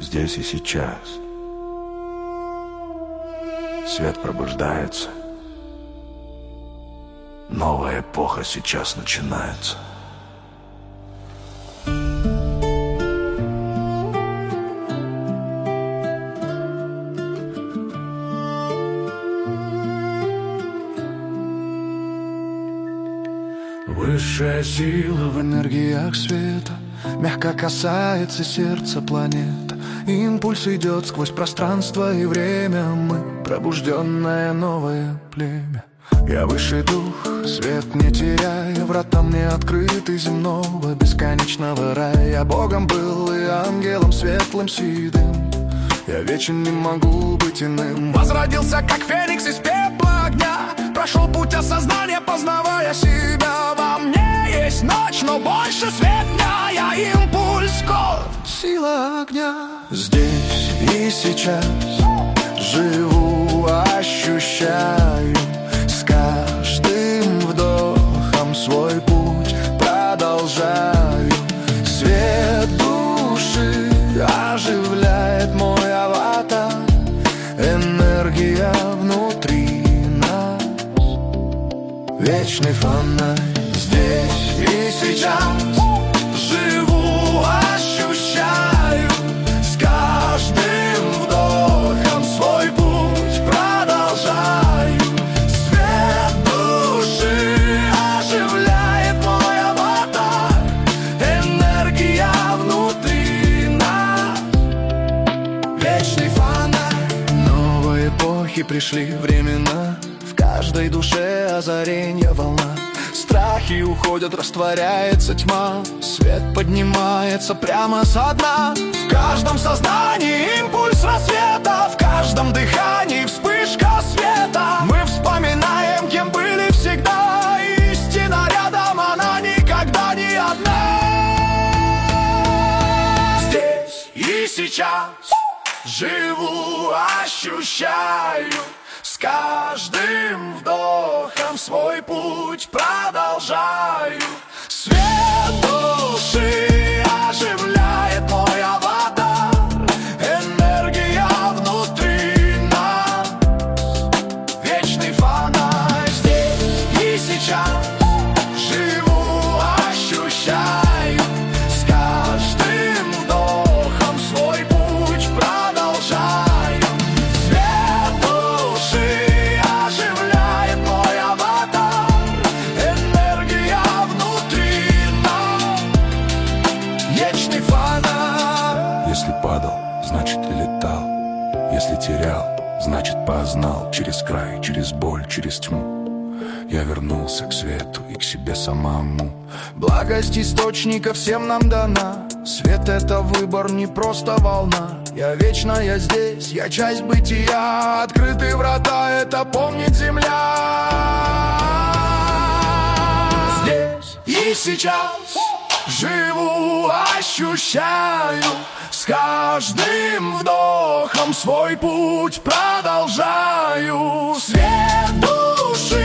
здесь и сейчас. Свет пробуждается. Новая эпоха сейчас начинается. Высшая сила в энергиях света мягко касается сердца планеты. Импульс идет сквозь пространство и время. Мы пробужденное новое племя. Я высший дух, свет не теряя, врата мне открыты земного бесконечного рая. Я Богом был и ангелом светлым седым. Я вечен, не могу быть иным. Возродился, как феникс из пепла огня. Прошел путь осознания, познавая себя. Во мне есть ночь, но больше свет дня. Я импульс, код, сила огня. Здесь и сейчас живу, ощущаю. С каждым вдохом свой путь продолжаю. Свет души оживляет мой аватар. Энергия внутри нас, вечный фонарь. Здесь и сейчас живу, ощущаю. С каждым вдохом свой путь продолжаю. Свет души оживляет мой аватар. Энергия внутри нас, вечный фонарь. Новые эпохи пришли времена. В каждой душе озаренье волна. Страхи уходят, растворяется тьма. Свет поднимается прямо со дна. В каждом сознании импульс рассвета. В каждом дыхании вспышка света. Мы вспоминаем, кем были всегда. Истина рядом, она никогда не одна. Здесь и сейчас живу, ощущаю. С каждым вдохом свой путь продолжаю. Свет души оживляет мой аватар. Энергия внутри нас, вечный фонарь. Здесь и сейчас живу, ощущаю. С каждым вдохом свой путь продолжаю. Если падал, значит и летал. Если терял, значит познал. Через край, через боль, через тьму я вернулся к свету и к себе самому. Благость источника всем нам дана. Свет — это выбор, не просто волна. Я вечно, я здесь, я часть бытия. Открыты врата, это помнит земля. Здесь и сейчас живу, ощущаю. С каждым вдохом свой путь продолжаю. Свет души